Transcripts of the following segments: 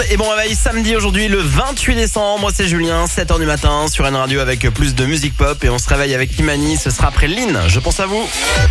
et bon réveil samedi aujourd'hui le 28 décembre, c'est Julien, 7h du matin sur N Radio avec plus de musique pop et on se réveille avec Imani, ce sera après Lynn, je pense à vous.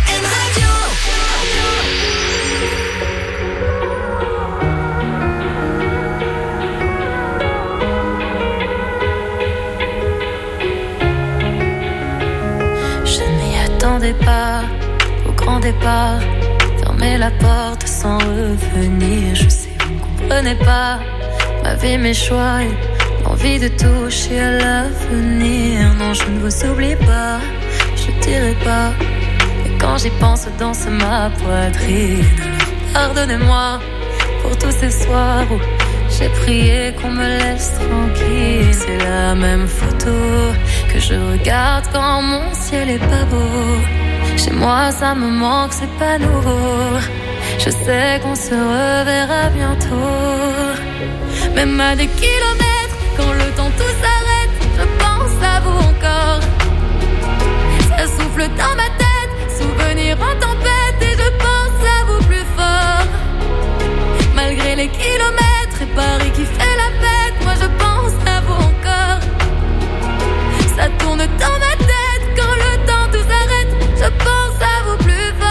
Je m'y attendais pas au grand départ, fermer la porte sans revenir, je sais vous ne comprenez pas ma vie, mes choix et l'envie de toucher à l'avenir. Non, je ne vous oublie pas, je dirai pas. Et quand j'y pense, danse ma poitrine. Alors pardonnez-moi pour tous ces soirs où j'ai prié qu'on me laisse tranquille. C'est la même photo que je regarde quand mon ciel est pas beau. Chez moi ça me manque, c'est pas nouveau. Je sais qu'on se reverra bientôt. Même à des kilomètres, quand le temps tout s'arrête, je pense à vous encore. Ça souffle dans ma tête, souvenir en tempête, et je pense à vous plus fort. Malgré les kilomètres et Paris qui fait la fête, moi je pense à vous encore. Ça tourne dans ma tête, quand le temps tout s'arrête, je pense à vous plus fort.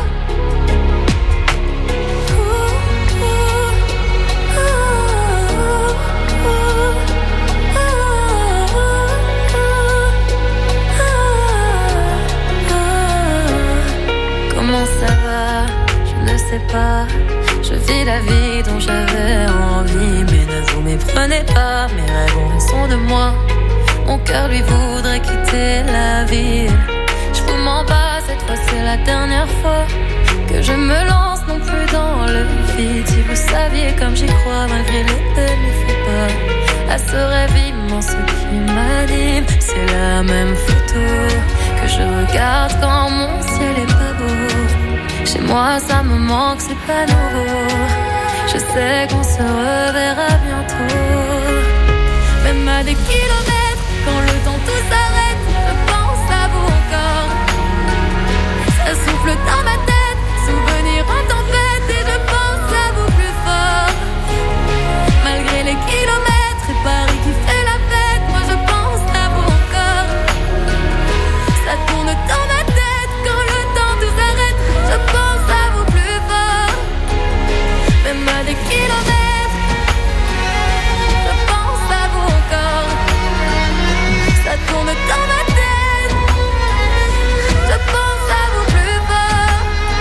Comment ça va? Je ne sais pas. Je vis la vie dont j'avais envie, mais ne vous méprenez pas. Mes rêves ont raison de moi. Mon cœur lui voudrait quitter la ville. Je vous mens pas, cette fois c'est la dernière fois que je me lance non plus dans le vide. Si vous saviez comme j'y crois, malgré les peines, ne fais pas à ce rêve immense qui m'anime. C'est la même photo que je regarde quand mon ciel est pas beau. Chez moi ça me manque, c'est pas nouveau. Je sais qu'on se reverra bientôt. Même à des kilomètres, quand le temps tout s'arrête, je pense à vous encore. Ça souffle dans ma tête, souvenir en tempête, et je pense à vous plus fort. Malgré les kilomètres et Paris qui fait la fête, moi je pense à vous encore. Ça tourne dans ma tête, quand le temps tout s'arrête, je pense à vous plus fort. Même à des kilomètres, je pense à vous encore. Ça tourne dans ma tête, je pense à vous plus fort.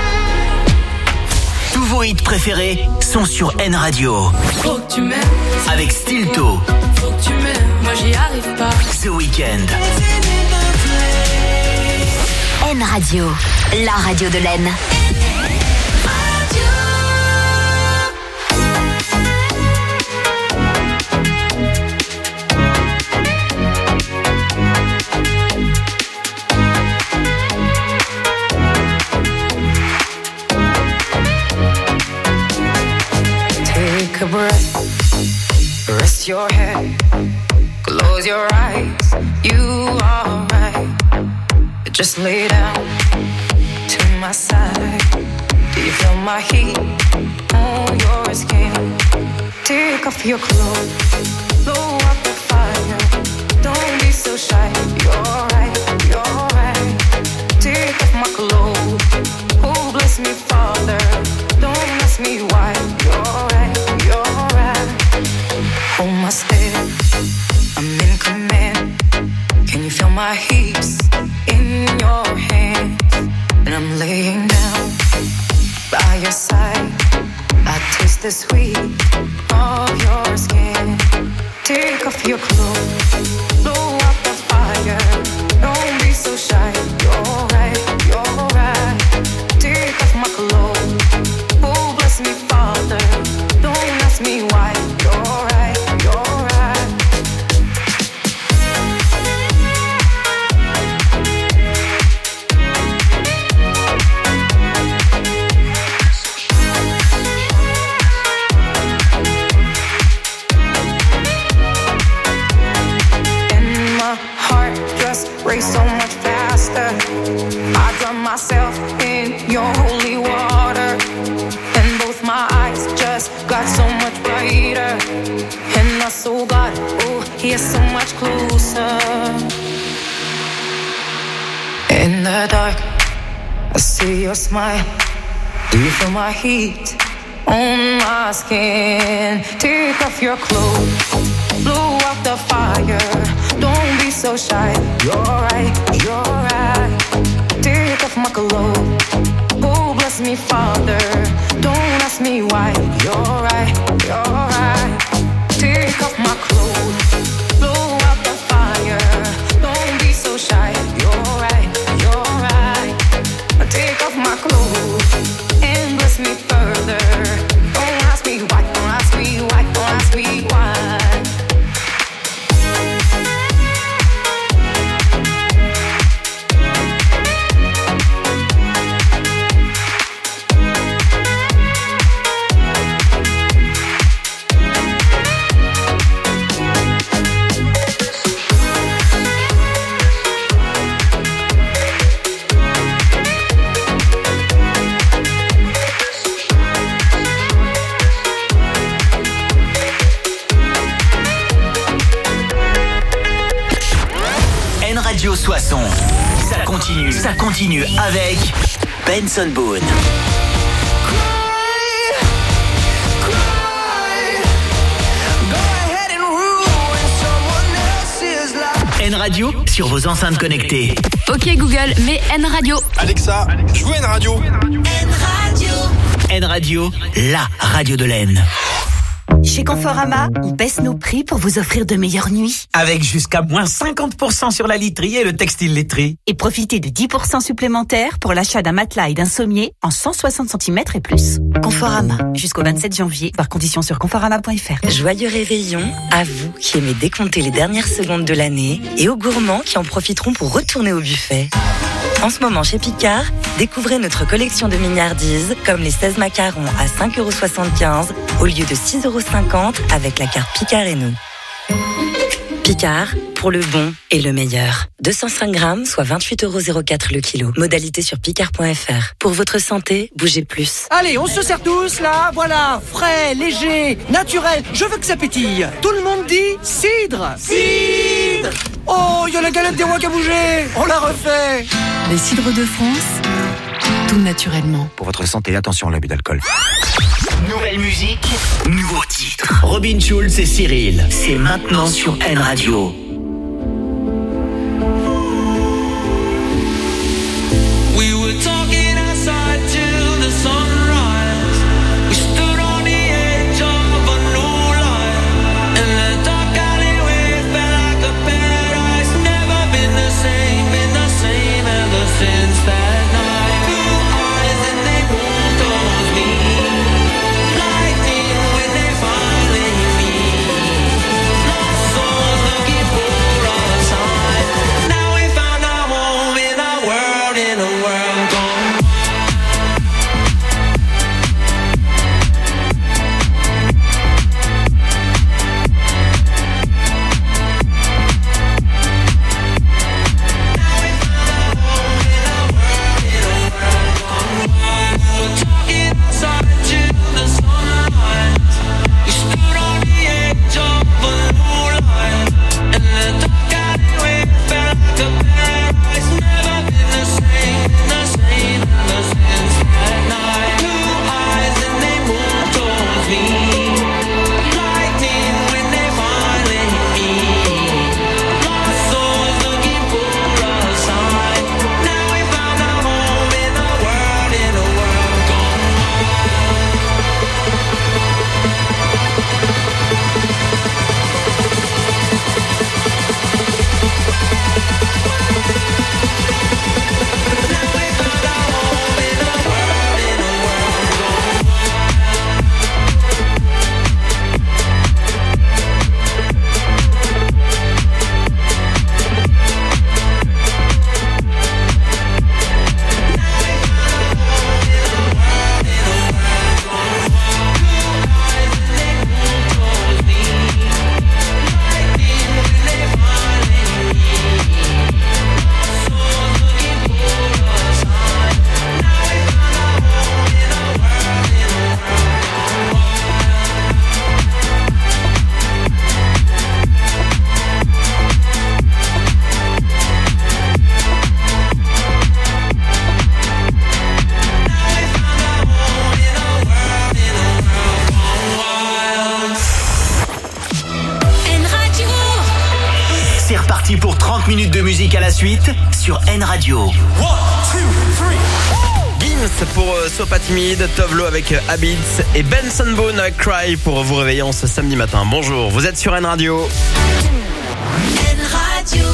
Tous vos hits préférés sont sur N Radio. Faut que tu m'aimes, avec Stilto. faut que tu m'aimes, moi j'y arrive pas. The Weeknd. N Radio, la radio de l'Aisne. Take a breath, rest your head, close your eyes, you are right. Just lay down to my side. Do you feel my heat on your skin? Take off your clothes, blow up the fire. Don't be so shy, you're right, you're right. Take off my clothes, oh bless me Father. Don't ask me why, you're right, you're right. Hold my step, I'm in command. Can you feel my hips in your hands? And I'm laying down by your side. I taste the sweet of your skin. Take off your clothes, blow up the fire. Don't be so shy, you're right, you're right. Take off my clothes, oh bless me Father. Don't ask me why, you're right, you're right. my soul, God, oh, he is so much closer. In the dark, I see your smile. Do you feel my heat on my skin? Take off your clothes, blow out the fire. Don't be so shy. You're right, you're right. Take off my clothes. Oh, bless me, Father. Don't ask me why. You're right, you're right. Take off my clothes, blow out the fire. Don't be so shy. You're right, you're right. Take off my clothes and bless me further. Don't ask me why, don't ask me why, don't ask me why. Radio Soissons. Ça continue avec Benson Boone. N Radio sur vos enceintes connectées. Ok Google, mets N Radio. Alexa, joue N Radio. N Radio. N Radio, la radio de l'Aisne. Chez Conforama, on baisse nos prix pour vous offrir de meilleures nuits. Avec jusqu'à moins 50% sur la literie et le textile laiterie. Et profitez de 10% supplémentaires pour l'achat d'un matelas et d'un sommier en 160 cm et plus. Conforama, jusqu'au 27 janvier, par conditions sur conforama.fr. Joyeux réveillon à vous qui aimez décompter les dernières secondes de l'année et aux gourmands qui en profiteront pour retourner au buffet. En ce moment chez Picard, découvrez notre collection de mignardises comme les 16 macarons à 5,75€ au lieu de 6,50€ avec la carte Picard et nous. Picard, pour le bon et le meilleur. 205 grammes, soit 28,04€ le kilo. Modalité sur picard.fr. Pour votre santé, bougez plus. Allez, on se sert tous là, voilà, frais, léger, naturel, je veux que ça pétille. Tout le monde dit cidre. Cidre. Oh, il y a la galette des rois qui a bougé, on la refait. Les cidres de France, tout naturellement. Pour votre santé, attention à l'abus d'alcool. Nouvelle musique, nouveau titre. Robin Schulz et Cyril, c'est maintenant sur N Radio. We were talking outside till the sunrise. We stood on the edge of a new life. And the dark alleyway felt like a paradise. Never been the same ever since that night. Blue eyes and they move towards me. Lightning when they finally meet. Lost souls looking for parti pour 30 minutes de musique à la suite sur N Radio. 1, 2, 3. Gims pour Sois pas timide, Tovlo avec Habits et Benson Boone avec Cry pour vous réveiller en ce samedi matin. Bonjour, vous êtes sur N Radio. N Radio.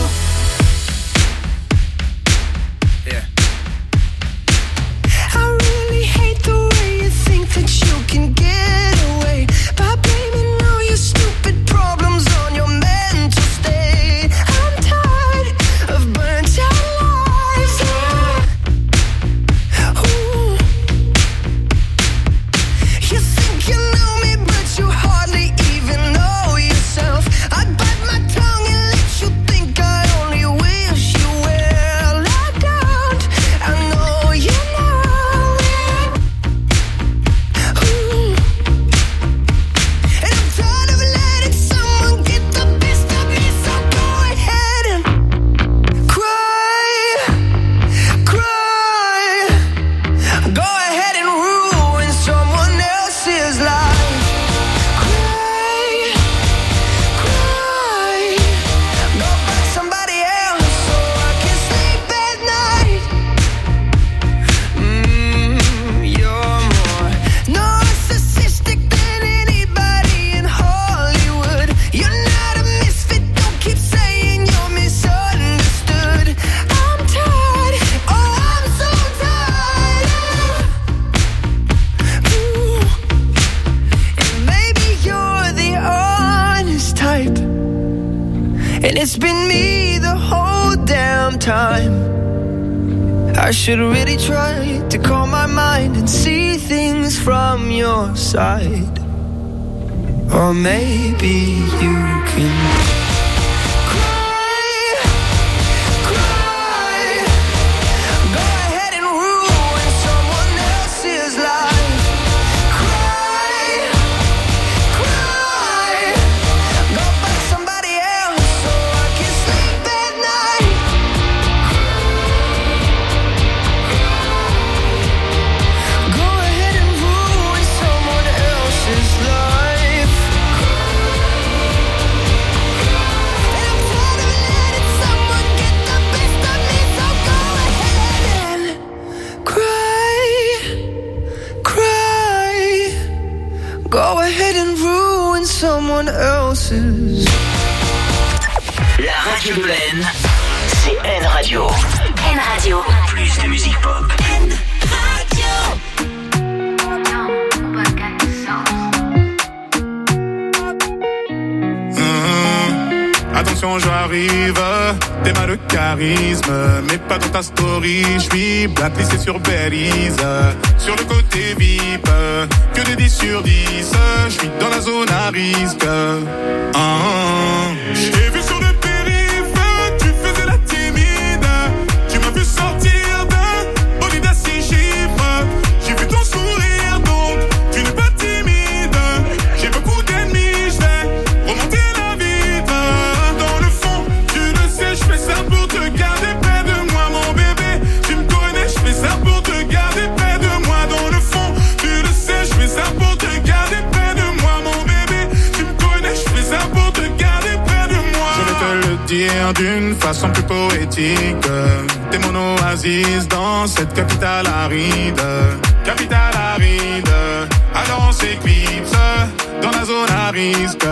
I really hate the way you think that you can get away by blaming all your stupid problems on your mental state. I'm tired of burnt out lives. Ooh. You think you know me, but you hardly even know yourself. I'd bite my tongue and let you think I only wish you well. I don't, I know you know it. Ooh. And I'm tired of letting someone get the best of me, so go ahead and cry, cry. Go ahead and ruin someone else's life. Cry, cry. Go find somebody else so I can sleep at night. You're more narcissistic than anybody in Hollywood. You're not a misfit, don't keep saying you're misunderstood. I'm tired, oh I'm so tired. Ooh. And maybe you're the honest type, and it's been me the whole damn time. I should really try to calm my mind and see things from your side. Or maybe you can cry, cry. Go ahead and ruin someone else's life. Cry, cry. Go find somebody else so I can sleep at night. Go ahead and ruin someone else's life. And I'm tired of letting someone get the best of me, so go ahead and cry, cry. Go ahead and ruin someone else's. La radio de l'Aisne, c'est N Radio. N Radio. Plus de musique pop. N Radio. Attention, j'arrive, t'es mal de charisme, mais pas dans ta story. J'suis blacklisté sur Belize, sur le côté VIP, que des 10 sur 10. J'suis dans la zone à risque. J'ai vu sur le périph', tu faisais la timide. Tu m'as vu sortir d'un bolide à 6 chiffres. J'ai vu ton sourire, donc tu n'es pas timide. J'ai beaucoup d'ennemis, j'vais remonter la vitre. Dans le fond, tu le sais, j'fais ça pour te garder près de moi, mon bébé. Tu me connais, j'fais ça pour te garder près de moi. Dans le fond, tu le sais, j'fais ça pour te garder près de moi, mon bébé. Tu me connais, j'fais ça pour te garder près de moi. Je vais te le dire d'une façon plus poétique. T'es mon oasis dans cette capitale aride. Capitale aride. Alors on s'éclipse dans la zone à risque.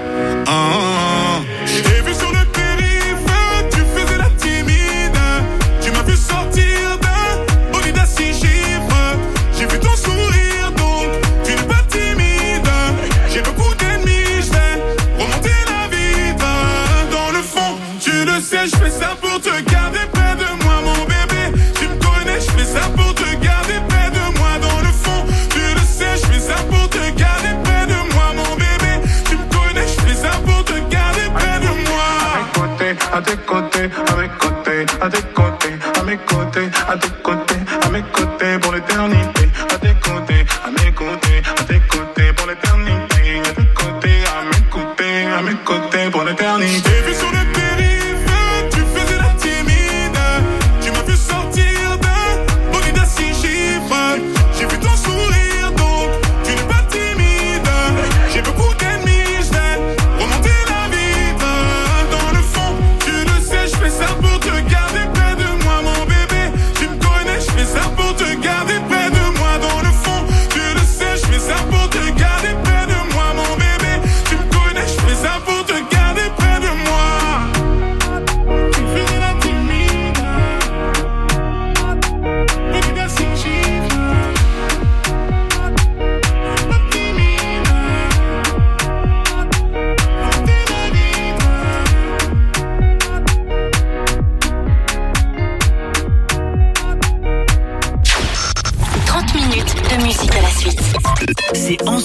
J'ai vu sur le périph', tu faisais la timide. Tu m'as vu sortir d'un bolide à 6 chiffres. J'ai vu ton sourire, donc tu n'es pas timide. J'ai beaucoup d'ennemis, j'vais remonter la vitre. Dans le fond, tu le sais, j'fais ça pour te garder près de moi, mon bébé. Tu me connais, j'fais ça pour te garder près de moi. Dans le fond, tu le sais, j'fais ça pour te garder près de moi, mon bébé. Tu me connais, j'fais ça pour te garder près de moi. À tes côtés, à mes côtés, à tes côtés, à mes côtés, à tes côtés, à mes côtés pour l'éternité. À tes côtés, à mes côtés, à tes côtés pour l'éternité. À tes côtés, à mes côtés pour l'éternité. J'ai vu sur le périph', tu faisais la timide. Tu m'as vu sortir d'un bolide à 6 chiffres. J'ai vu ton sourire, donc tu n'es pas timide. J'ai beaucoup d'ennemis, j'vais remonter la vitre. Dans le fond, tu le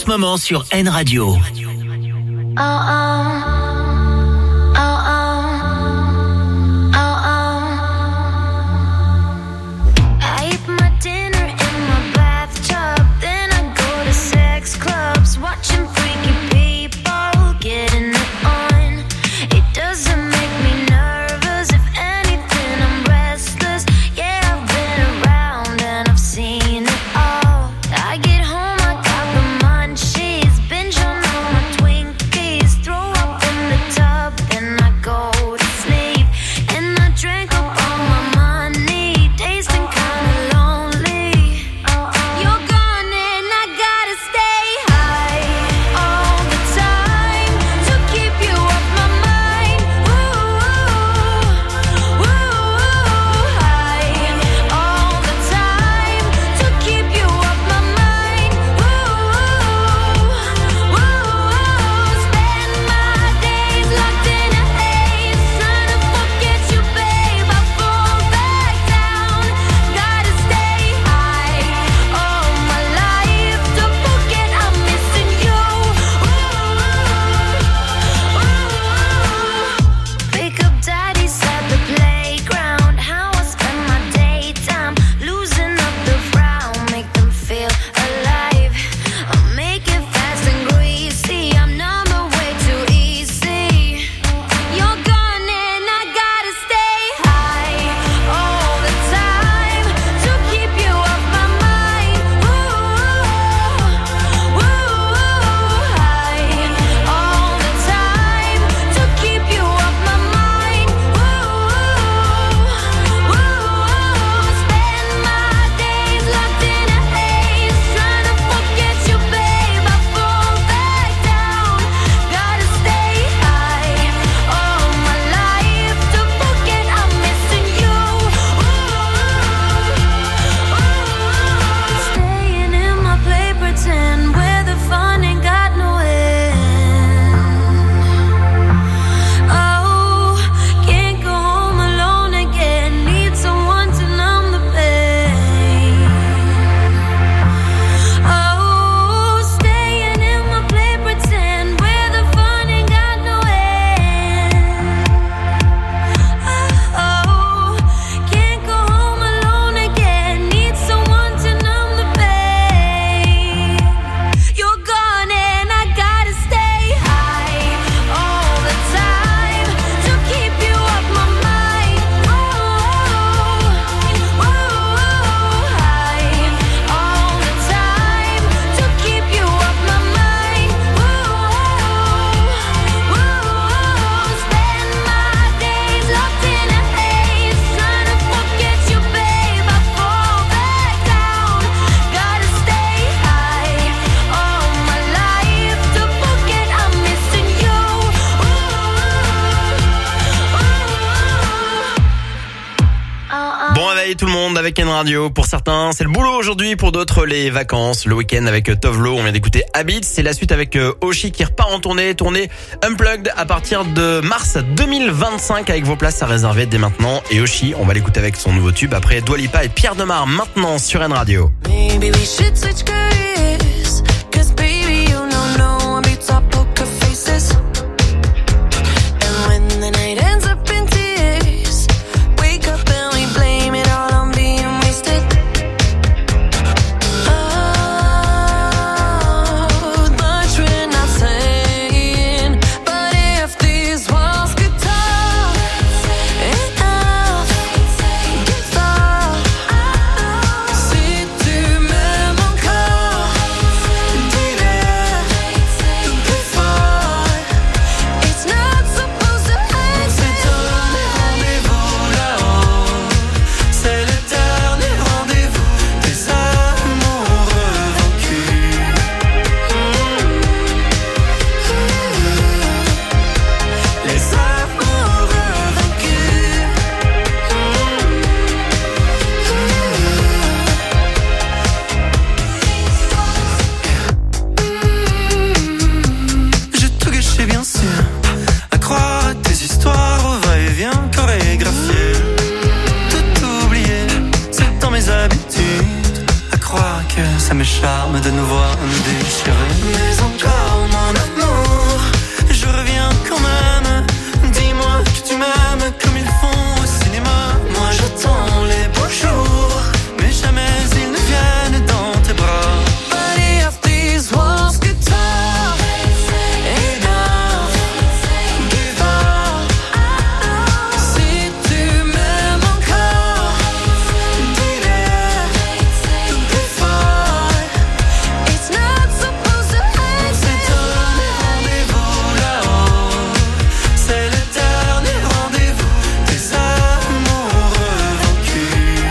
moment sur N Radio. Watching freaky people getting it on. It doesn't make me nervous. If anything, I'm restless. Yeah, I've been around and I've seen it all. I get home, I got the munchies. Binge on all my Twinkies. Throw up in the tub, then I go to sleep. And I drank up all my money. Tasting kinda lonely. You're gone and I gotta stay high all the time to keep you off my mind. Ooh, high all the time to keep you off my mind. Spend my days locked in a haze, trying to forget you, babe. I fall back down. Gotta stay high all my life to forget I'm missing you. Pick up daddy's at the playground. How I spend my daytime, losing up the frown, make them feel alive. I'll make it fast and greasy. I'm number way too easy. You're gone and I gotta stay high all the time to keep you off my mind. High all the time to keep you off my mind. Spend my days locked in a haze, trying to forget you, babe. I fall back down. Gotta stay high all my life to forget I'm missing you. Staying in my play pretend where the fun ain't got no end. Oh, can't go home alone again. Need someone to numb the pain. Oh, staying in my play pretend where the fun ain't got no end. Oh, can't go home alone again. Need someone to numb the pain. You're gone and I gotta stay high all the time to keep you off my mind. High all the time to keep you off my mind. Spend my days locked in a haze, trying to forget you, babe. I fall back down. Gotta stay high all my life to forget I'm missing you. Bon réveil tout le monde avec N Radio. Pour certains, c'est le boulot aujourd'hui. Pour d'autres, les vacances, le week-end avec Tovlo. On vient d'écouter Habits. C'est la suite avec Oshi qui repart en tournée Unplugged à partir de mars 2025 avec vos places à réserver dès maintenant. Et Oshi, on va l'écouter avec son nouveau tube. Après Dua Lipa et Pierre Demar maintenant sur N Radio. Maybe we should switch careers, 'cause baby you know no one beats our poker faces. And when the night ends up in tears, wake up and we blame it all on being wasted. Oh, much we're not saying, but if these walls could talk, enough, give up. Si tu m'aimes encore, que ça me charme de nous voir nous déchirer. Mais encore mon amour, je reviens quand même. Dis-moi que tu m'aimes comme ils font au cinéma. Moi j'attends les beaux jours, mais jamais ils ne viennent dans tes bras. Body of these walls guitar, enough, give up. Si tu m'aimes encore, dis-le plus fort. It's not supposed to happen. On s'est donné rendez-vous là-haut. C'est le dernier rendez-vous des amoureux vaincus.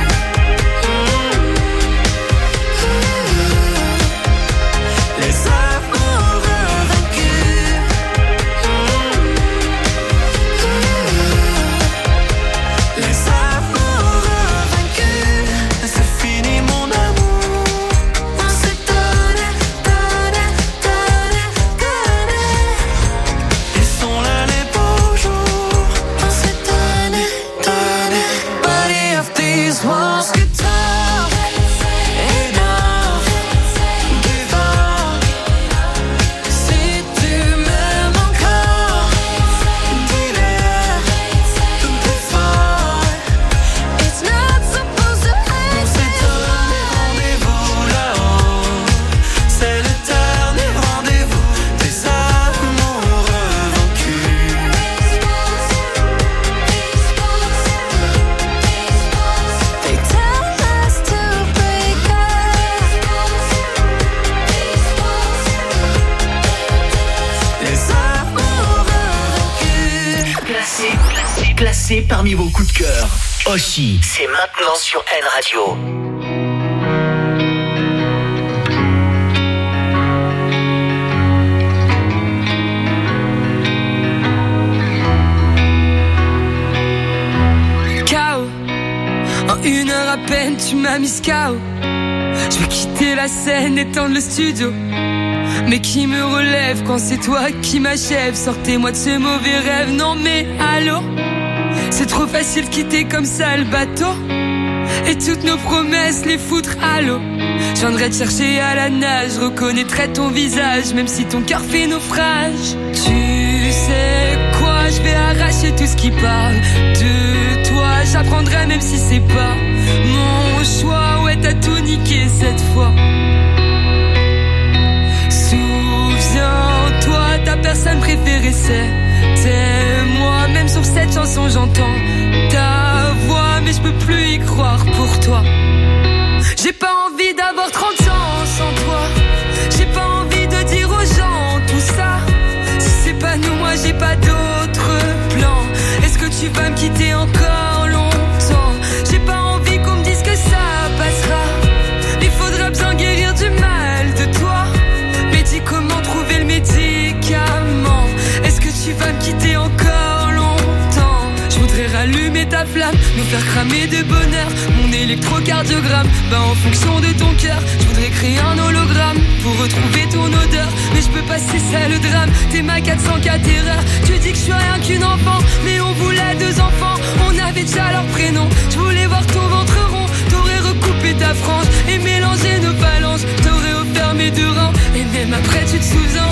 Les amoureux vaincus. Les amoureux vaincus. C'est fini mon amour. On s'est donné. Ils sont là les beaux jours. On s'est donné. Body of these walls guitar, enough, give up. Si tu m'aimes encore, dis-le plus fort. It's not supposed to happen. On s'est donné rendez-vous là-haut. C'est le dernier rendez-vous des amoureux vaincus. They tell us to break up. Les amoureux vaincus. Classé parmi vos coups de cœur. Oshi, c'est maintenant sur N Radio. KO. En 1 heure à peine, tu m'as mis KO. Je vais quitter la scène, éteindre le studio. Mais qui me relève quand c'est toi qui m'achève? Sortez-moi de ce mauvais rêve, non mais allô? C'est trop facile de quitter comme ça le bateau. Et toutes nos promesses, les foutre à l'eau. Je viendrai te chercher à la nage, je reconnaîtrai ton visage, même si ton cœur fait naufrage. Tu sais quoi, je vais arracher tout ce qui parle de toi. J'apprendrai même si c'est pas mon choix. Ouais, t'as tout niqué cette fois. Souviens-toi, ta personne préférée c'était moi. Même sur cette chanson j'entends ta voix, mais je peux plus y croire pour toi. J'ai pas envie d'avoir 30 ans sans toi. J'ai pas envie de dire aux gens tout ça. Si c'est pas nous, moi j'ai pas d'autre plan. Est-ce que tu vas me quitter encore longtemps? J'ai pas envie qu'on me dise que ça passera. Il faudra bien guérir du mal de toi. Mais dis comment trouver le médicament. Est-ce que tu vas me quitter encore longtemps? Je voudrais rallumer ta flamme, nous faire cramer de bonheur. Mon électrocardiogramme bat en fonction de ton cœur. Je voudrais créer un hologramme pour retrouver ton odeur. Mais je peux pas, c'est ça le drame. T'es ma 404 erreur. Tu dis que je suis rien qu'une enfant, mais on voulait 2 enfants. On avait déjà leur prénom. Je voulais voir ton ventre rond. T'aurais recoupé ta frange et mélangé nos phalanges. T'aurais offert mes 2 reins. Et même après tu te souviens.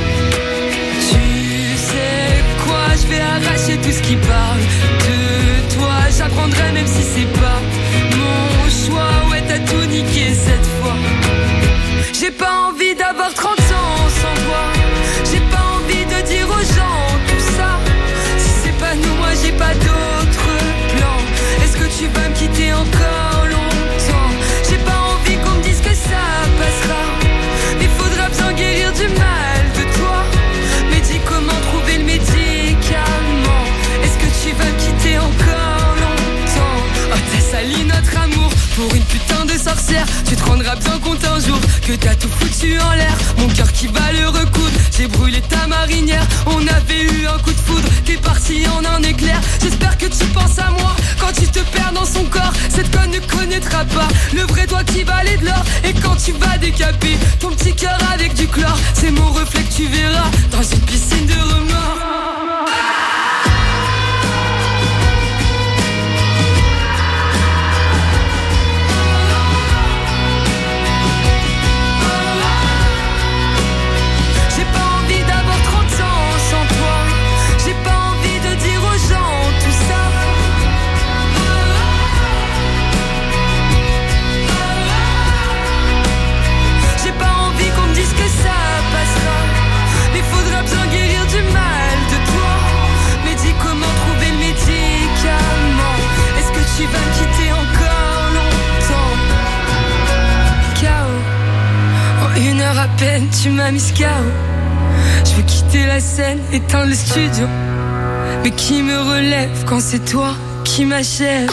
Tu sais quoi, je vais arracher tout ce qui parle de toi. J'apprendrai même si c'est pas mon choix. Ouais, t'as tout niqué cette fois. J'ai pas envie d'avoir 30 ans sans toi. J'ai pas envie de dire aux gens tout ça. Si c'est pas nous, moi j'ai pas d'autre plan. Est-ce que tu vas me quitter encore longtemps? J'ai pas envie qu'on me dise que ça passera. Il faudra bien guérir du mal de toi. Mais dis comment trouver le médicament. Est-ce que tu vas me quitter encore longtemps? Oh, t'as sali notre amour pour une putain de sorcière. Tu te rendras bien compte un jour que t'as tout foutu en l'air. Mon cœur qui va le recoudre. J'ai brûlé ta marinière. On avait eu un coup de foudre. T'es parti en un éclair. J'espère que tu penses à moi quand tu te perds dans son corps. Cette conne ne connaîtra pas le vrai toi qui valait de l'or. Et quand tu vas décaper ton petit cœur avec du chlore, c'est mon reflet que tu verras dans une piscine de remords. tu m'as mis KO. Je veux quitter la scène, éteindre le studio. Mais qui me relève quand c'est toi qui m'achève?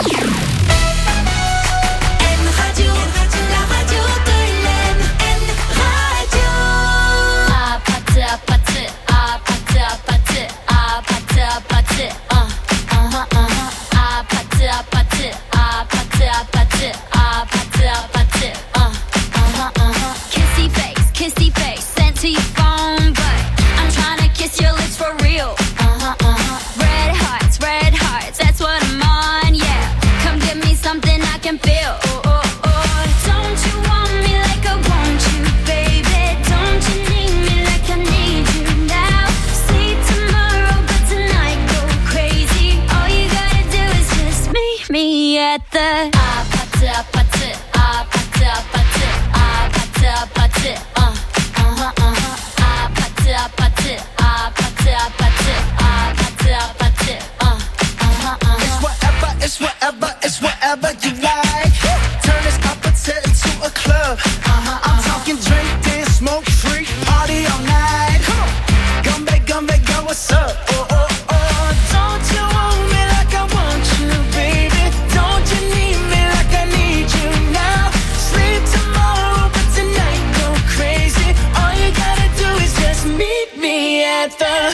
Kissy face, sent to your phone, but I'm trying to kiss your lips for real. Red hearts, that's what I'm on, yeah. Come give me something I can feel. Don't you want me like I want you, baby? Don't you need me like I need you now? See tomorrow, but tonight go crazy. All you gotta do is just meet me at the It's whatever you like. Turn this opposite into a club. I'm talking drink, dance, smoke, free, party all night. Come back, girl, what's up? Don't you want me like I want you, baby? Don't you need me like I need you now? Sleep tomorrow, but tonight go crazy. All you gotta do is just meet me at the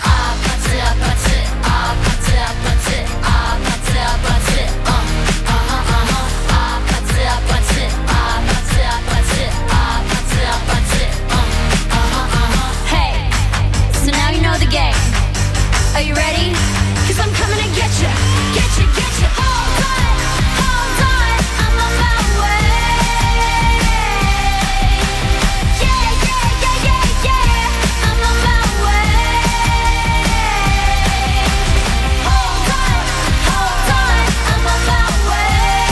Are you ready? 'Cause I'm coming to get you. Hold on, I'm on my way. Yeah, I'm on my way. Hold on, I'm on my way.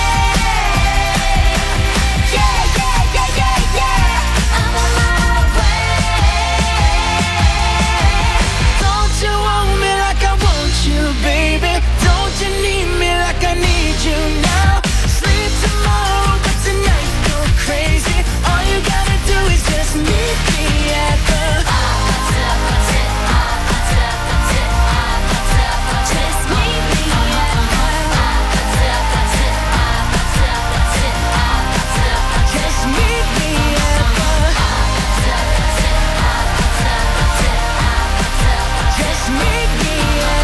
Yeah, I'm on my way. Don't you want me like I want you, baby? Don't you need me like I need you now? Sleep tomorrow, but tonight go crazy. All you gotta do is just meet me at the Just meet me at Just meet me at Just meet me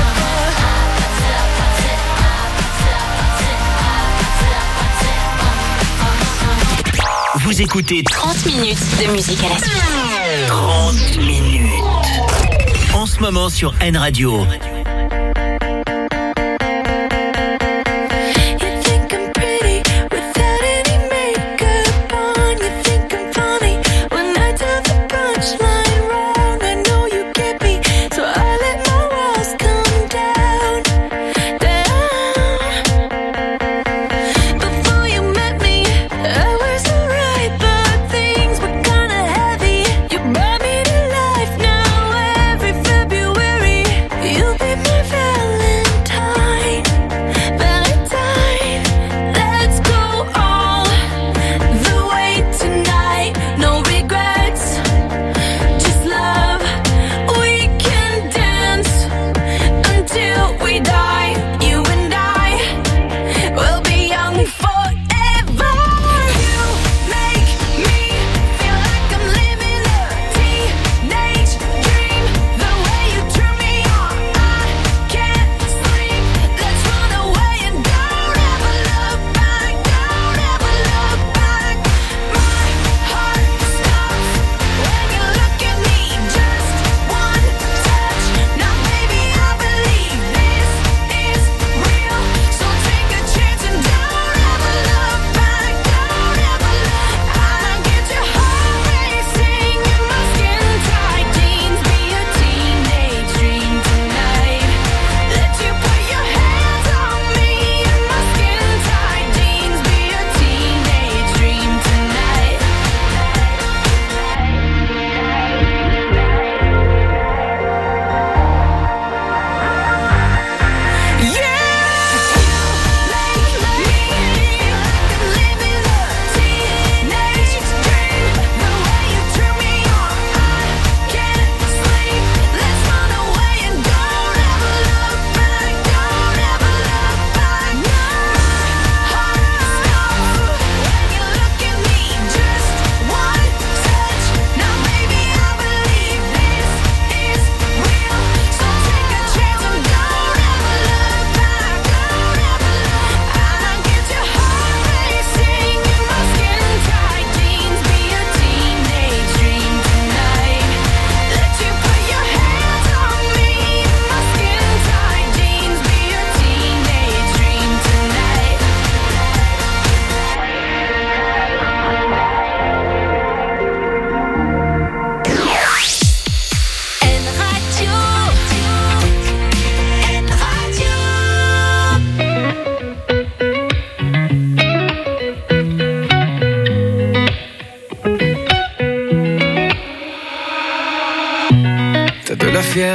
Vous écoutez 30 minutes de musique à la suite. 30 minutes. En ce moment sur N Radio. Can't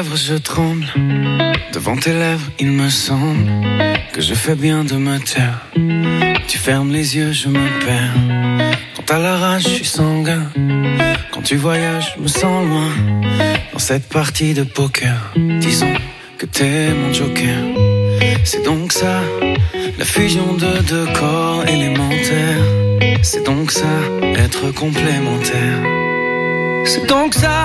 lèvres, je tremble. Devant tes lèvres, il me semble que je fais bien de me taire. Tu fermes les yeux, je me perds. Quand à la rage, je suis sanguin. Quand tu voyages, je me sens loin. Dans cette partie de poker, disons que t'es mon joker. C'est donc ça, la fusion de deux corps élémentaires. C'est donc ça, être complémentaire. C'est donc ça,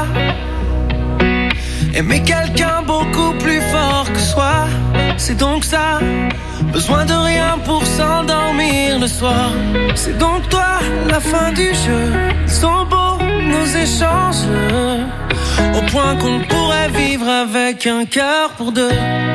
aimer quelqu'un beaucoup plus fort que soi. C'est donc ça, besoin de rien pour s'endormir le soir. C'est donc toi, la fin du jeu. Ils sont beaux nos échanges, au point qu'on pourrait vivre avec un cœur pour deux.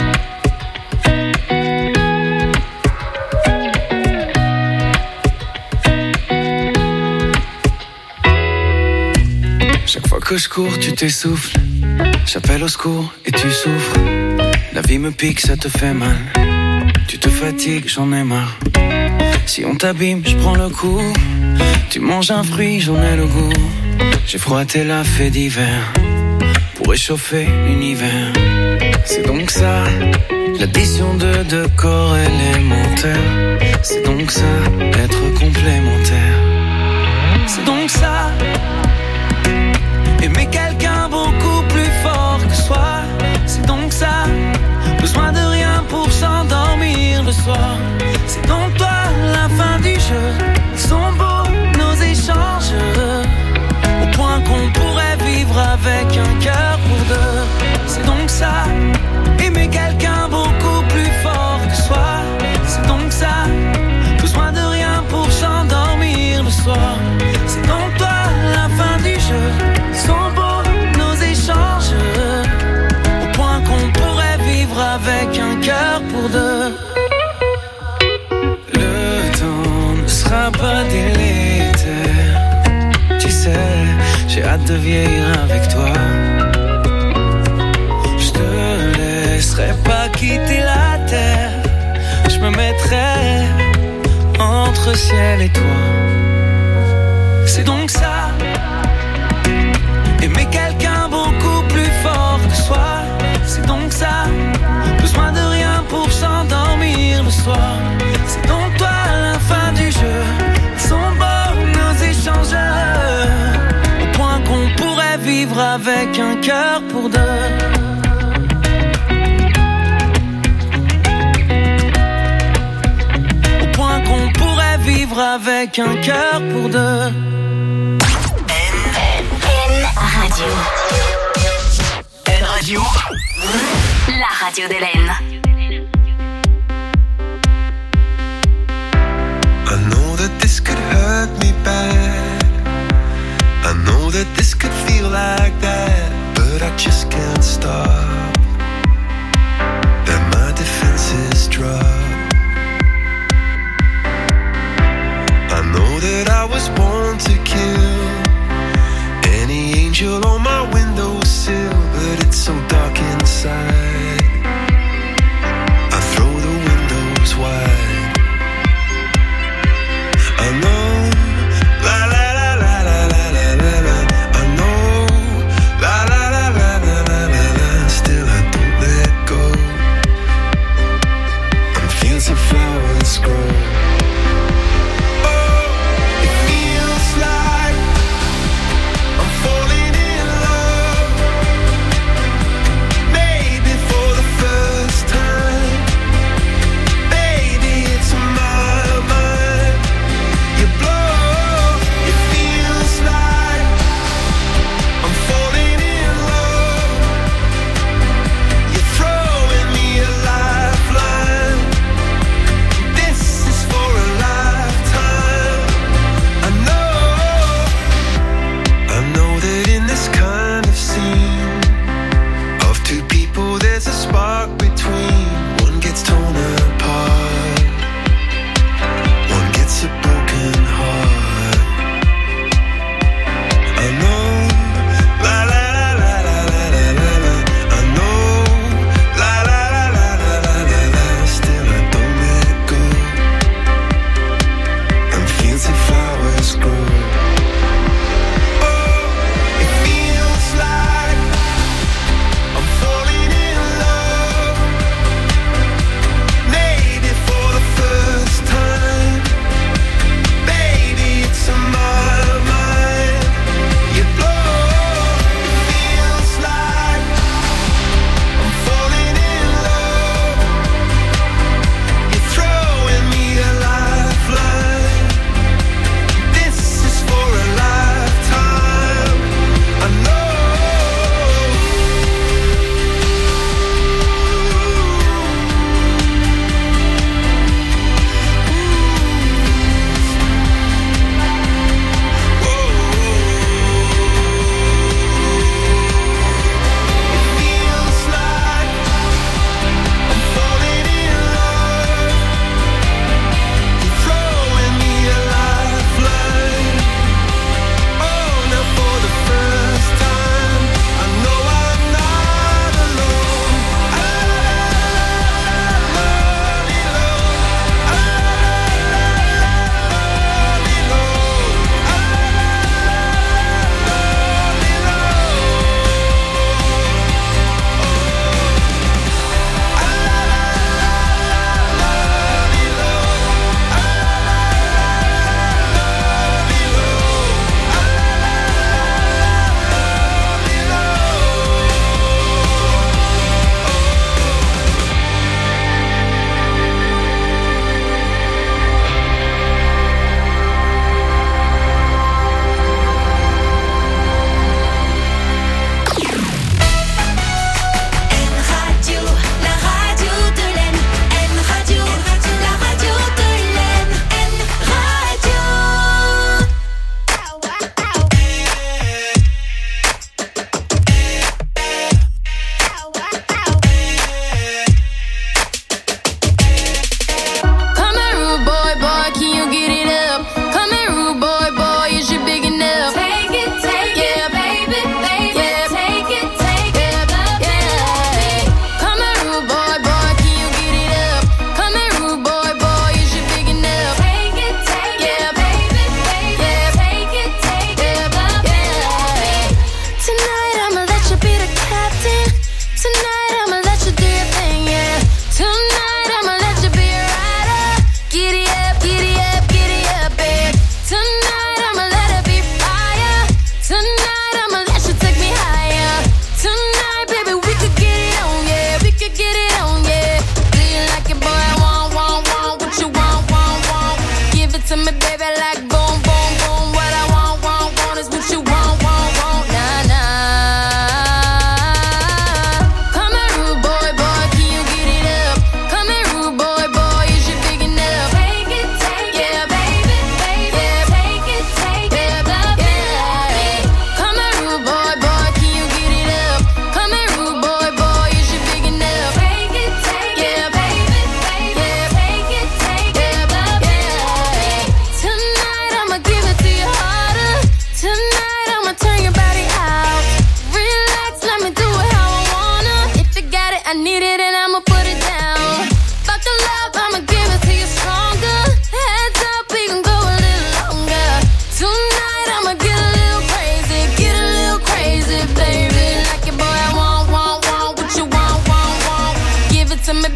Chaque fois que je cours, tu t'essouffles. J'appelle au secours et tu souffres. La vie me pique, ça te fait mal. Tu te fatigues, j'en ai marre. Si on t'abîme, je prends le coup. Tu manges un fruit, j'en ai le goût. J'ai froissé la fée d'hiver pour réchauffer l'univers. C'est donc ça, l'addition de deux corps élémentaires. C'est donc ça, être complémentaire. C'est donc ça, aimer quelqu'un beaucoup plus fort que soi. C'est donc ça, besoin de rien pour s'endormir le soir. C'est donc toi, la fin du jeu. Ils sont beaux nos échanges, au point qu'on pourrait vivre avec un cœur pour deux. C'est donc ça, aimer quelqu'un beaucoup plus fort que soi. C'est donc ça, besoin de rien pour s'endormir le soir. C'est donc toi, la fin du jeu. Ils sont beaux nos échanges, au point qu'on pourrait vivre avec un cœur pour deux. Le temps ne sera pas délétère. Tu sais, j'ai hâte de vieillir avec toi. Je te laisserai pas quitter la terre. Je me mettrai entre ciel et toi. C'est donc ça, aimer quelqu'un beaucoup plus fort que soi. C'est donc ça, besoin de rien pour s'endormir le soir. C'est donc toi, la fin du jeu. Ils sont beaux nos échanges, au point qu'on pourrait vivre avec un cœur pour deux. Au point qu'on pourrait vivre avec un cœur pour deux. Radio. N Radio. La radio de l'Aisne. I know that this could hurt me bad. I know that this could feel like that, but I just can't stop. Then my defenses drop. I know that I was born to kill. Any angel on my windowsill, but it's so dark inside. I throw the windows wide. I know, la la la la la la la la la. I know, la la la la la la la la. Still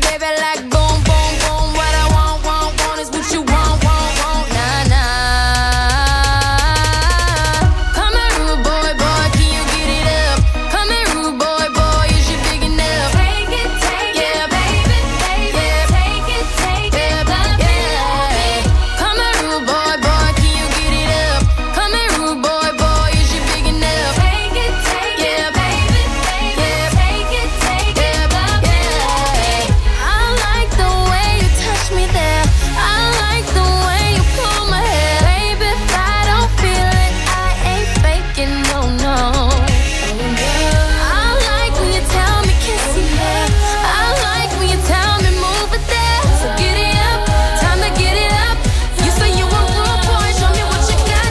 baby, like boom, boom, boom. What I want is what you want, nah, nah. Come here, rude boy, can you get it up? Come here, rude boy, is you big enough? Take it, yeah, baby, yeah, take it, yeah, yeah. Come here, rude boy, can you get it up? Come here, rude boy, is you big enough? Take it, yeah, baby, yeah, take it, yeah, yeah. I like the way you touch me there. I like the way you pull my hair. Baby, if I don't feel it, I ain't faking, no, no. I like when you tell me kiss me there. I like when you tell me move it there. So get it up, time to get it up. You say you want rude boy, show me what you got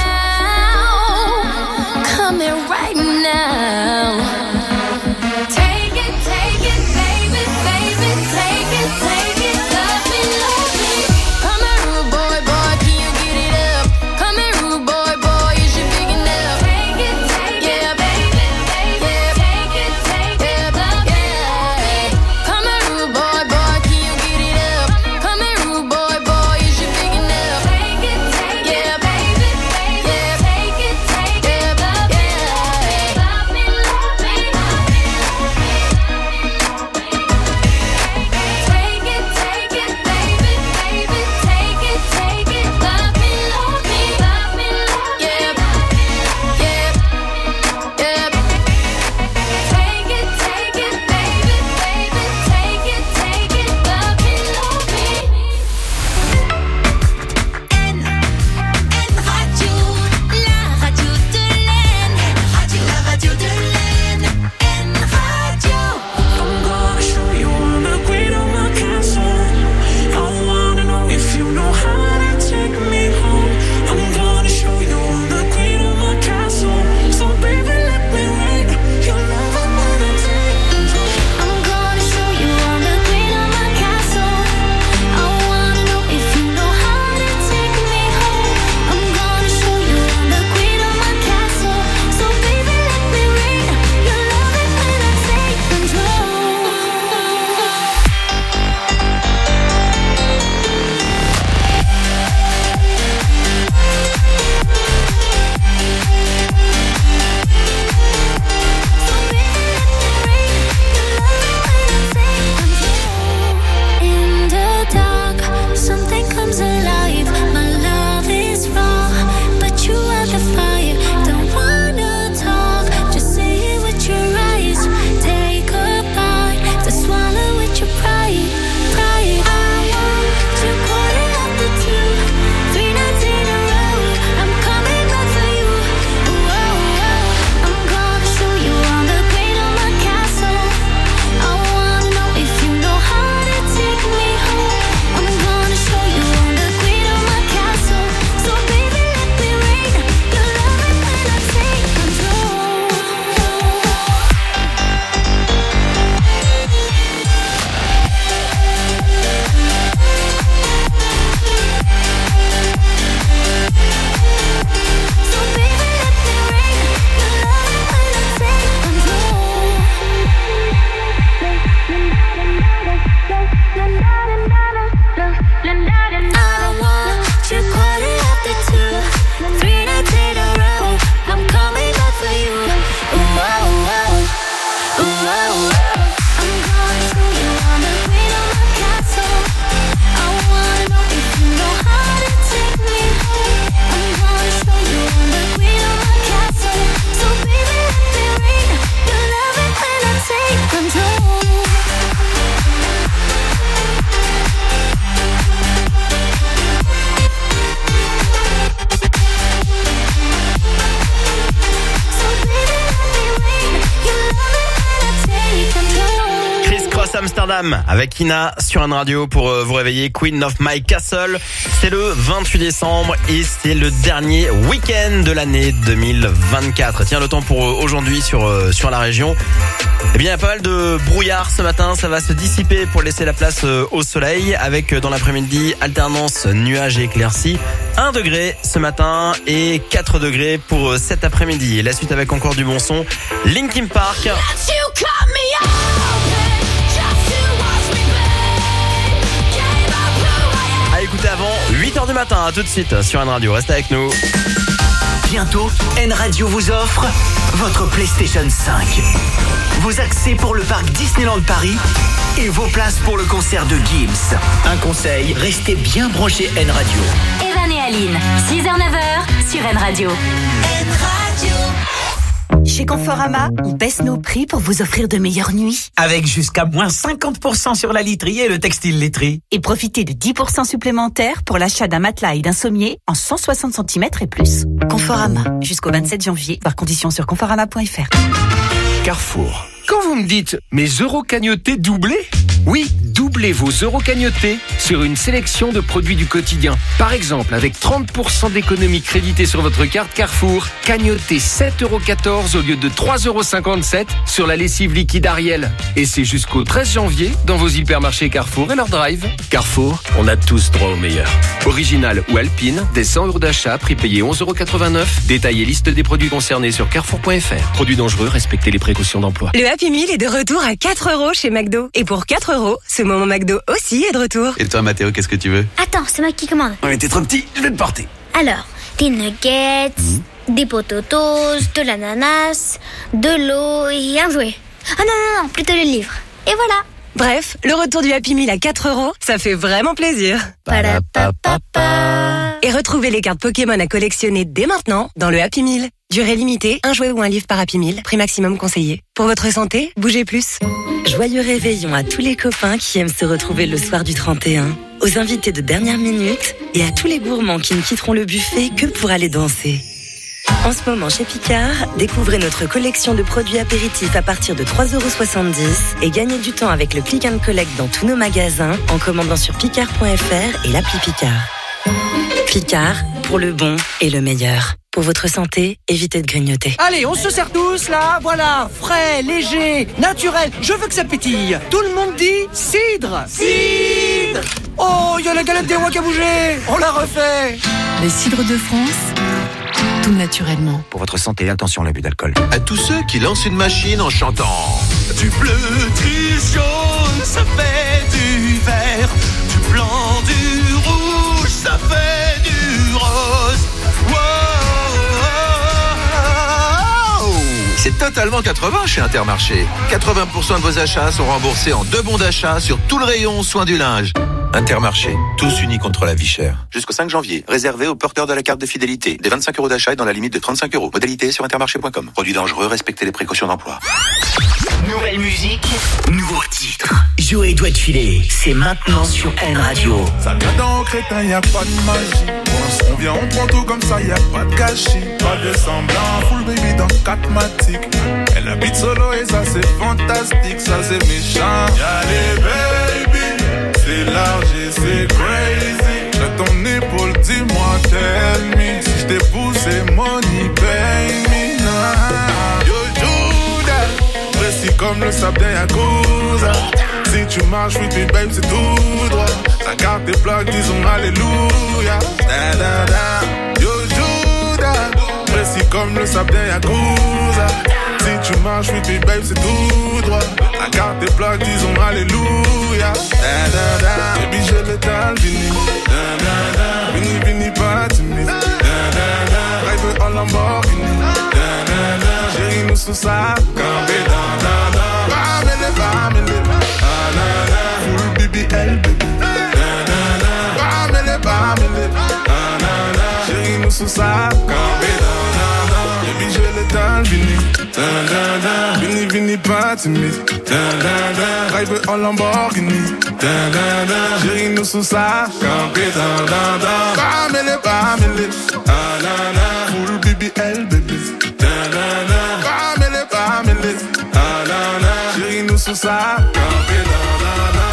now. Come here right now. Take it, baby, baby, take it, love me, love me. Come here, rude boy, can you get it up? Come here, rude boy, is you big enough? Take it, yeah, baby, yeah, take it, yeah, yeah. Come here, rude boy, can you get it up? Come here, rude boy, is you big enough? Take it, yeah, baby, yeah, take it, yeah, yeah. Love me, love me. Take it, baby, baby, take it, love me, love me, love me, yeah, yeah, yeah. Take it, baby, baby, take it, love me, love me. La radio de l'Aisne. I'm gonna show you on the queen of my castle. I wanna know if you know how to take me home. I'm gonna show you on the queen of my castle. So baby, let me reign. Your love I'm gonna take control. I'm gonna show you on the queen of my castle. I wanna know if you know how to take me home. I'm gonna show you on the queen of my castle. So baby, let me reign. Your love is when I take control. In the dark, something comes alive. My love is raw, but you are the fire. Don't wanna talk, just say it with your eyes. Take a bite to swallow with your pride. I want to call it after 2, 3 nights in a row. I'm coming back for you. I'm gonna show you on the queen of my castle. I wanna know if you know how to take me home. I'm gonna show you on the queen of my castle. So baby, let me reign. Your love is when I take control. So baby, let me reign. Your love is when I take control. I want you quarter after 2, 3 nights in a row. I'm coming back for you. I'm gonna show you on the queen of my castle. I wanna know if you know how to take me home. I'm gonna show you on the queen of my castle. So baby, let me reign. Your love is when I take control. Chris Cross Amsterdam avec Ina sur Une Radio pour vous réveiller. Queen of My Castle. C'est le 28 décembre et c'est le dernier week-end de l'année 2024. Tiens, le temps pour aujourd'hui sur la région. Eh bien, il y a pas mal de brouillard ce matin. Ça va se dissiper pour laisser la place au soleil avec dans l'après-midi alternance nuages et éclaircies. 1 degré ce matin et 4 degrés pour cet après-midi. Et la suite avec encore du bon son. Linkin Park. You cut me open just to watch me burn. matin. À tout de suite sur N Radio. Restez avec nous. Bientôt, N Radio vous offre votre PlayStation 5. Vos accès pour le parc Disneyland Paris et vos places pour le concert de Gims. Un conseil, restez bien branchés N Radio. Evan et Aline, 6h-9h sur N Radio. N Radio. Chez Conforama, on baisse nos prix pour vous offrir de meilleures nuits. Avec jusqu'à moins 50% sur la literie et le textile laiterie. Et profitez de 10% supplémentaires pour l'achat d'un matelas et d'un sommier en 160 cm et plus. Conforama, jusqu'au 27 janvier, voir conditions sur conforama.fr. Carrefour. Quand vous me dites « mes euros cagnotés doublés », oui, doublez vos euros cagnotés sur une sélection de produits du quotidien. Par exemple, avec 30% d'économie créditée sur votre carte Carrefour, cagnotez 7,14 € au lieu de 3,57 € sur la lessive liquide Ariel. Et c'est jusqu'au 13 janvier dans vos hypermarchés Carrefour et leur drive. Carrefour, on a tous droit au meilleur. Original ou Alpine, des 100 € d'achat, prix payé 11,89 €. Détail et liste des produits concernés sur carrefour.fr. Produits dangereux, respectez les précautions d'emploi. Le Happy Meal est de retour à 4 € chez McDo. Et pour 4 €, ce moment McDo aussi est de retour. Et toi, Mathéo, qu'est-ce que tu veux? Attends, c'est moi qui commande. Ouais, t'es trop petit, je vais te porter. Alors, des nuggets, des potatoes, de l'ananas, de l'eau et un jouet. Ah non, plutôt le livre. Et voilà. Bref, le retour du Happy Meal à 4 €, ça fait vraiment plaisir. Et retrouvez les cartes Pokémon à collectionner dès maintenant dans le Happy Meal. Durée limitée, un jouet ou un livre par Happy Meal, prix maximum conseillé. Pour votre santé, bougez plus. Joyeux réveillon à tous les copains qui aiment se retrouver le soir du 31, aux invités de dernière minute et à tous les gourmands qui ne quitteront le buffet que pour aller danser. En ce moment chez Picard, découvrez notre collection de produits apéritifs à partir de 3,70 € et gagnez du temps avec le Click and Collect dans tous nos magasins en commandant sur picard.fr et l'appli Picard. Picard, pour le bon et le meilleur. Pour votre santé, évitez de grignoter. Allez, on se sert tous là, voilà, frais, léger, naturel, je veux que ça pétille. Tout le monde dit cidre. Cidre. Oh, il y a la galette des rois qui a bougé, on la refait. Les cidres de France, tout naturellement. Pour votre santé, attention à l'abus d'alcool. À tous ceux qui lancent une machine en chantant du bleu, du jaune, ça fait du vert, du blanc, du rouge, ça fait du rose. C'est totalement 80 chez Intermarché. 80% de vos achats sont remboursés en 2 bons d'achat sur tout le rayon soins du linge. Intermarché, tous unis contre la vie chère. Jusqu'au 5 janvier, réservé aux porteurs de la carte de fidélité. Des 25 € d'achat et dans la limite de 35 €. Modalité sur intermarché.com. Produits dangereux, respectez les précautions d'emploi. Nouvelle musique, nouveau titre. Joey doit te filer, c'est maintenant sur N Radio. Ça vient dans crétin, y a pas de magie. On vient, on prend tout comme ça, y a pas de gâchis. Pas de semblant, full baby dans 4 matiques. Elle habite solo et ça c'est fantastique, ça c'est méchant. Y'a les baby, c'est large et c'est crazy. J'ai ton épaule, dis-moi, tell me. Si je t'ai poussé, money, pay me. Nah. Yo, Judas, précis comme le sable d'un Yakuza. Si tu marches, oui, puis babe, c'est tout droit. Sa carte des plaques, disons alléluia. Da, da, da. Yo, Judas, précis comme le sable d'un Yakuza. Si tu marches, oui, puis babe, c'est tout droit. La carte des plaques, disons alléluia. Da, da, da. Baby, j'ai le tal, vini. Da, da, da. Vini, vini, pas timide. Da, da, da. Rêve en Lamborghini. Da, da, da. Chérie, nous sous ça, campé dans, da, da. Bamele, bamele. Ah, na, na. Full BBL, baby. Da, da, da. Bamele, bamele. Ah, na, na. Chérie, nous sous ça, campé dans, da, da. Baby, j'ai le tal, vini. Da, da, da. Vini, vini, pas timide. Da, da, da. Rêve en Lamborghini. Da, da, da. Chérie, nous sous ça, campé dans, da, da. Bamele, bamele. Ah, na, na. Full BBL, baby. Da, da, da. Bamele, bamele. Ah, na, na. Chérie, nous sous ça, campé dans, da, da.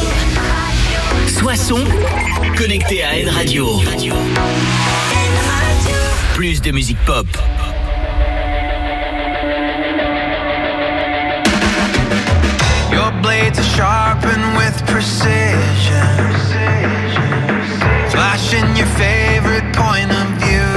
Soissons, connecté à N Radio. plus de musique pop. Your blades are sharpened with precision, flashing your favorite point of view.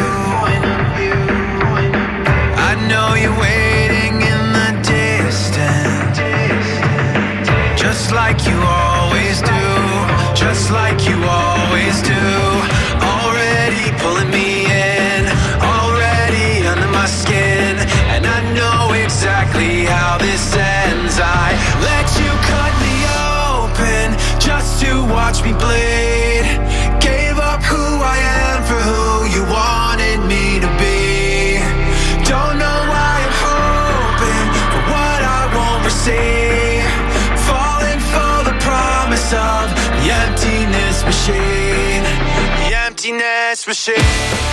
I know you're waiting in the distance, just like you always do, just like you always do. Already pulling me in, already under my skin, and I know exactly how this ends. I let you cut me open just to watch me bleed. Gave up who I am for who you wanted me to be. Don't know why I'm hoping for what I won't receive. Falling for the promise of the emptiness machine. The emptiness machine.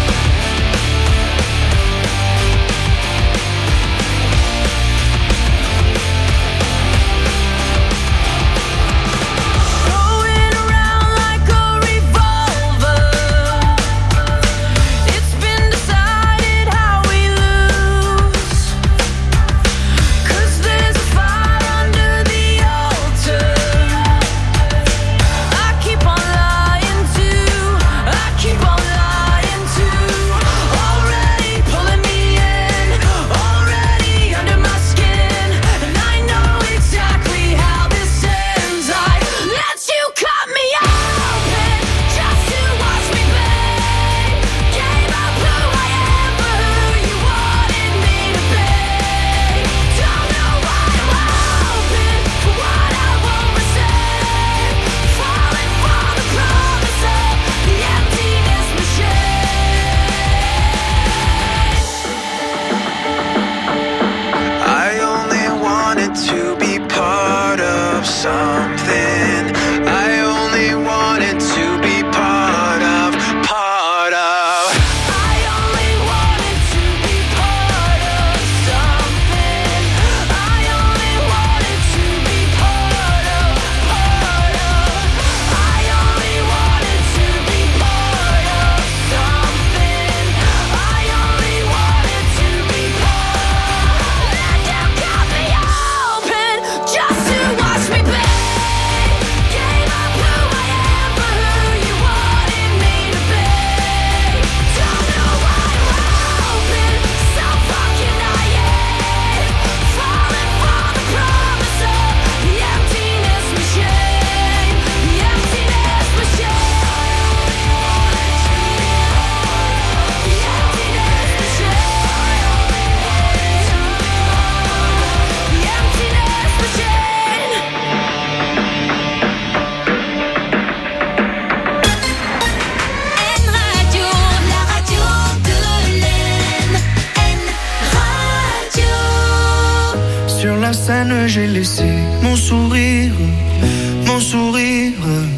J'ai laissé mon sourire, mon sourire,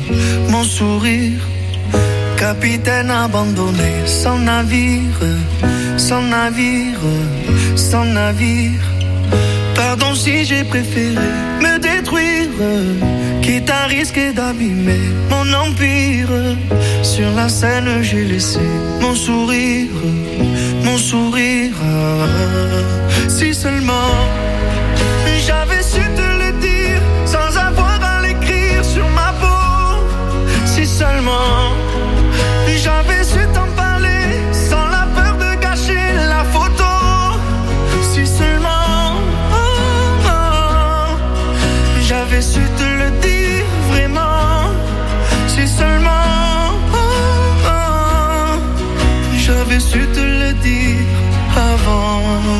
mon sourire. Capitaine abandonné, sans navire, sans navire, sans navire. Pardon si j'ai préféré me détruire, quitte à risquer d'abîmer mon empire. Sur la scène j'ai laissé mon sourire, mon sourire. Si seulement j'avais su te le dire sans avoir à l'écrire sur ma peau. Si seulement j'avais su t'en parler sans la peur de gâcher la photo. Si seulement j'avais su te le dire vraiment. Si seulement j'avais su te le dire avant.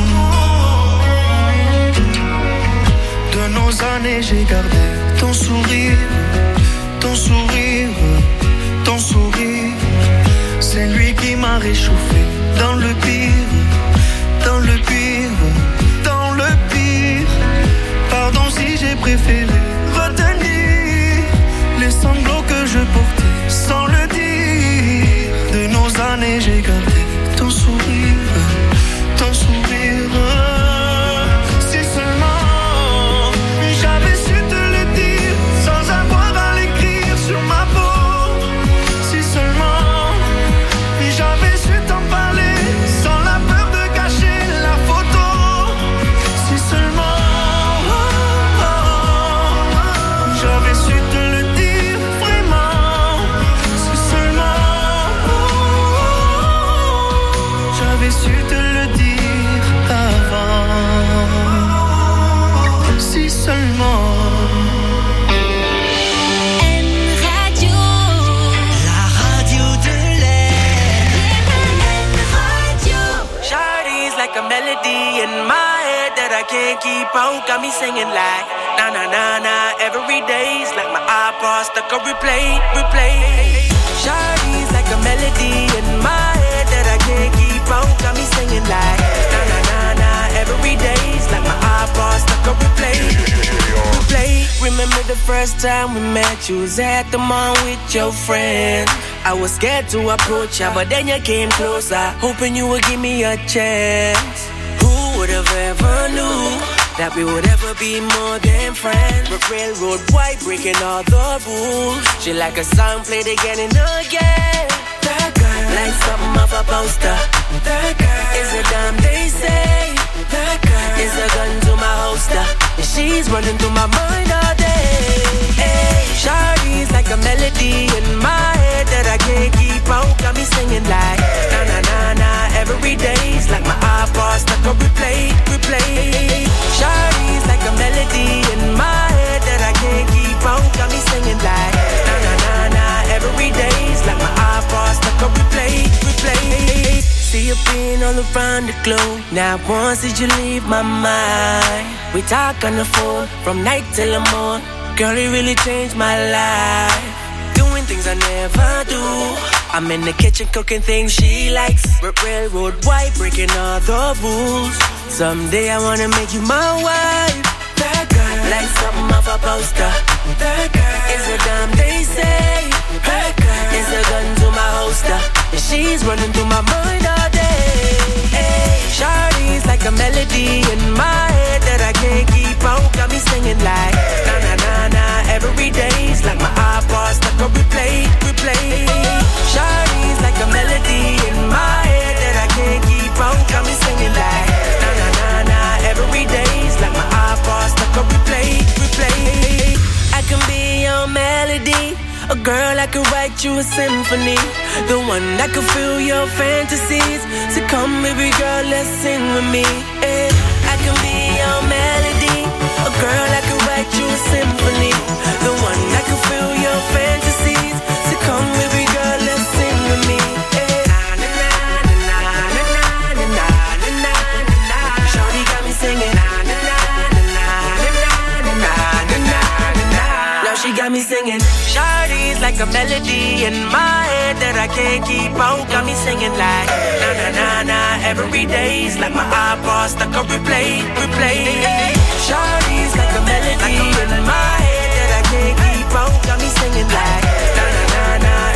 De nos années j'ai gardé ton sourire, ton sourire, ton sourire. C'est lui qui m'a réchauffé dans le pire, dans le pire, dans le pire. Pardon si j'ai préféré retenir les sanglots que je portais sans le dire. De nos années j'ai gardé ton sourire, ton sourire. Si seulement j'avais su te le dire sans avoir à l'écrire sur ma peau. Si seulement j'avais su t'en parler can't keep out. Got me singing like na na na na. Every day's like my iPod stuck on replay. Shawty's like a melody in my head that I can't keep out. Got me singing like na na na na. Every day's like my iPod stuck on replay. Remember the first time we met? You was at the mall with your friend. I was scared to approach ya, but then you came closer, hoping you would give me a chance. Who would have ever knew that we would ever be more than friends? But railroad white, breaking all the rules. She like a song played again and again. That girl, like something off a poster. That girl is a dime, they say. That girl is a gun to my holster, and she's running through my mind all day. Hey, Shawty's like a melody in my head that I can't keep out. Got me singing like na na na na. Every day's like my iPod stuck on replay. Shawty's like a melody in my head that I can't keep out. Got me singing like na na na na. Every day's like my iPod stuck on replay. See you being all around the globe. Now once did you leave my mind? We talk on the phone from night till the morning. Girl, it really changed my life. Doing things I never do. I'm in the kitchen cooking things she likes. Railroad white, breaking all the rules. Someday I wanna make you my wife. That girl, like something off a poster. That girl is a dime, they say. That girl is a gun to my holster, and she's running through my mind all day. Hey, Shawty's like a melody in my head that I can't keep out. Got me singing like na na na na. Every day's like my iPod stuck on replay. Shawty's like a melody in my head that I can't keep out. Got me singing like na na na na. Every day's like my iPod stuck on replay. I can be your melody, a girl I could write you a symphony, the one that could fill your fantasies. So come baby girl, let's sing with me. Hey, I can be your melody, a girl I could write you a symphony, the one that could fill your fantasies. So come baby girl, let's sing with me. Hey, na na na na na na na na na. Shawty got me singing na na na na na na na na. Now she got me singing. Shawty's like a melody in my head that I can't keep out. Got me singing like na na na na. Every day's like my iPod stuck on replay. Shawty's like a melody in my head that I can't keep out. Got me singing like na na na na.